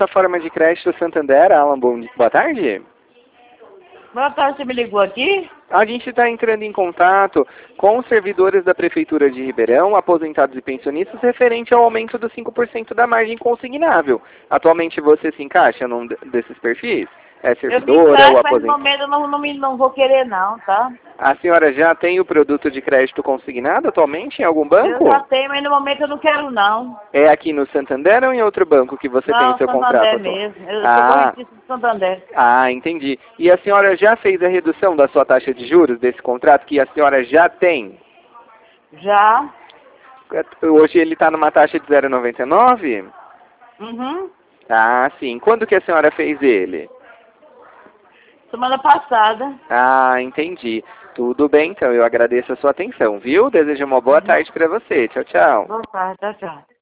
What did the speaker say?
plataforma de crédito Santander. Alan, boa tarde. Boa tarde, você me ligou aqui? A gente está entrando em contato com os servidores da Prefeitura de Ribeirão, aposentados e pensionistas, referente ao aumento dos 5% da margem consignável. Atualmente você se encaixa num desses perfis? É servidora ou mas no aposentado? momento eu não vou querer não, tá? A senhora já tem o produto de crédito consignado atualmente em algum Eu banco? já tenho, mas no momento eu não quero não. É aqui no Santander ou em outro banco que você tem o Não, seu contrato Santander atual? mesmo. Eu sou Ah, correntista de Santander. entendi. E a senhora já fez a redução da sua taxa de juros desse contrato que a senhora já tem? Já? Hoje ele está numa taxa de 0,99? Uhum. Ah, sim. Quando que a senhora fez ele? Semana passada. Ah, entendi. Tudo bem, então. Eu agradeço a sua atenção, viu? Desejo uma boa tarde para você. Tchau, tchau. Boa tarde, tchau, tchau.